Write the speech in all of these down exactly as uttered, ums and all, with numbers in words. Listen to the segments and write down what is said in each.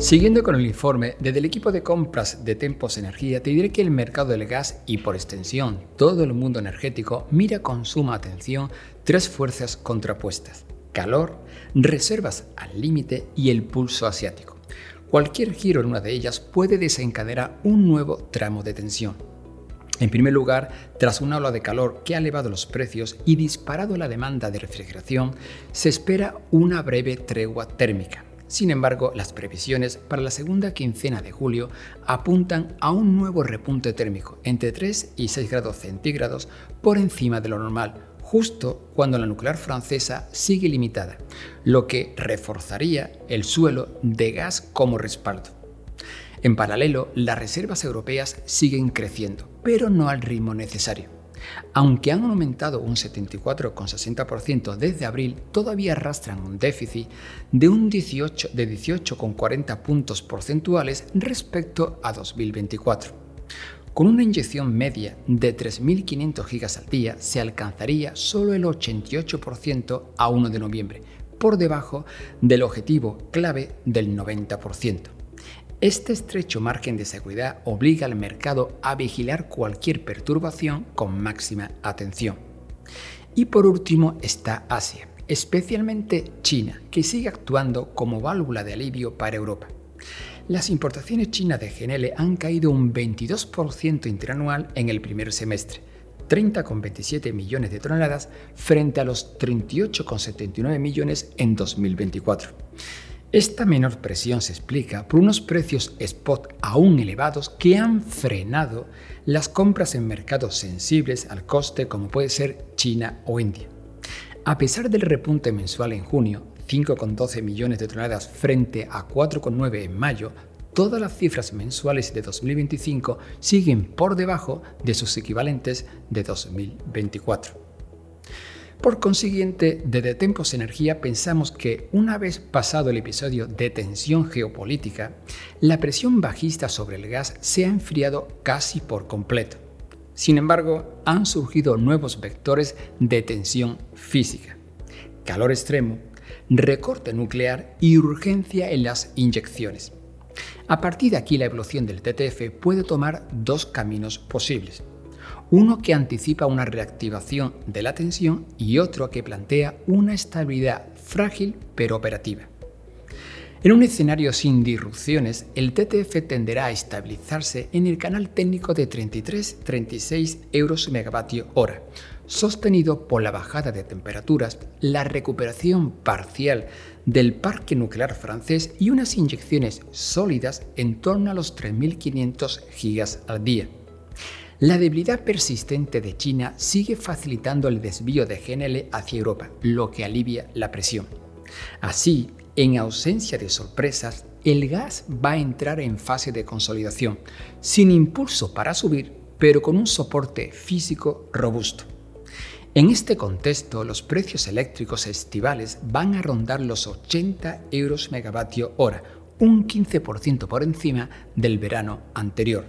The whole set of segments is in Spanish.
Siguiendo con el informe, desde el equipo de compras de Tempos Energía te diré que el mercado del gas y por extensión todo el mundo energético mira con suma atención tres fuerzas contrapuestas: calor, reservas al límite y el pulso asiático. Cualquier giro en una de ellas puede desencadenar un nuevo tramo de tensión. En primer lugar, tras una ola de calor que ha elevado los precios y disparado la demanda de refrigeración, se espera una breve tregua térmica. Sin embargo, las previsiones para la segunda quincena de julio apuntan a un nuevo repunte térmico entre tres y seis grados centígrados por encima de lo normal, justo cuando la nuclear francesa sigue limitada, lo que reforzaría el suelo de gas como respaldo. En paralelo, las reservas europeas siguen creciendo, pero no al ritmo necesario. Aunque han aumentado un setenta y cuatro coma sesenta por ciento desde abril, todavía arrastran un déficit de un dieciocho de dieciocho coma cuarenta puntos porcentuales respecto a dos mil veinticuatro. Con una inyección media de tres mil quinientos gigas al día, se alcanzaría solo el ochenta y ocho por ciento a primero de noviembre, por debajo del objetivo clave del noventa por ciento. Este estrecho margen de seguridad obliga al mercado a vigilar cualquier perturbación con máxima atención. Y por último está Asia, especialmente China, que sigue actuando como válvula de alivio para Europa. Las importaciones chinas de G N L han caído un veintidós por ciento interanual en el primer semestre, treinta coma veintisiete millones de toneladas frente a los treinta y ocho coma setenta y nueve millones en dos mil veinticuatro. Esta menor presión se explica por unos precios spot aún elevados que han frenado las compras en mercados sensibles al coste como puede ser China o India. A pesar del repunte mensual en junio, cinco coma doce millones de toneladas frente a cuatro coma nueve en mayo, todas las cifras mensuales de dos mil veinticinco siguen por debajo de sus equivalentes de dos mil veinticuatro. Por consiguiente, desde Tempos Energía pensamos que una vez pasado el episodio de tensión geopolítica, la presión bajista sobre el gas se ha enfriado casi por completo. Sin embargo, han surgido nuevos vectores de tensión física: calor extremo, recorte nuclear y urgencia en las inyecciones. A partir de aquí, la evolución del T T F puede tomar dos caminos posibles. Uno que anticipa una reactivación de la tensión y otro que plantea una estabilidad frágil pero operativa. En un escenario sin disrupciones, el T T F tenderá a estabilizarse en el canal técnico de treinta y tres a treinta y seis euros megavatio hora, sostenido por la bajada de temperaturas, la recuperación parcial del parque nuclear francés y unas inyecciones sólidas en torno a los tres mil quinientos gigas al día. La debilidad persistente de China sigue facilitando el desvío de G N L hacia Europa, lo que alivia la presión. Así, en ausencia de sorpresas, el gas va a entrar en fase de consolidación, sin impulso para subir, pero con un soporte físico robusto. En este contexto, los precios eléctricos estivales van a rondar los ochenta euros megavatio hora, un quince por ciento por encima del verano anterior.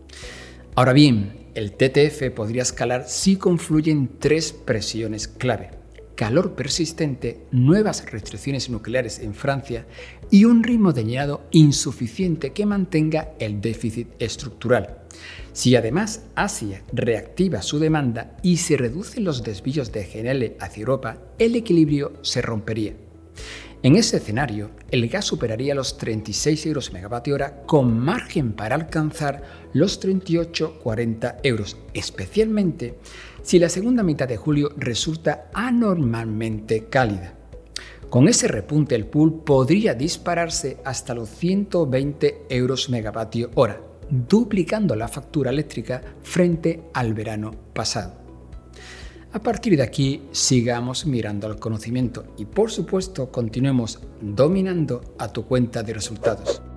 Ahora bien, el T T F podría escalar si confluyen tres presiones clave: calor persistente, nuevas restricciones nucleares en Francia y un ritmo de llenado insuficiente que mantenga el déficit estructural. Si además Asia reactiva su demanda y se reducen los desvíos de G N L hacia Europa, el equilibrio se rompería. En ese escenario, el gas superaría los treinta y seis euros megavatio hora con margen para alcanzar los treinta y ocho a cuarenta euros, especialmente si la segunda mitad de julio resulta anormalmente cálida. Con ese repunte, el pool podría dispararse hasta los ciento veinte euros megavatio hora, duplicando la factura eléctrica frente al verano pasado. A partir de aquí, sigamos mirando al conocimiento y, por supuesto, continuemos dominando a tu cuenta de resultados.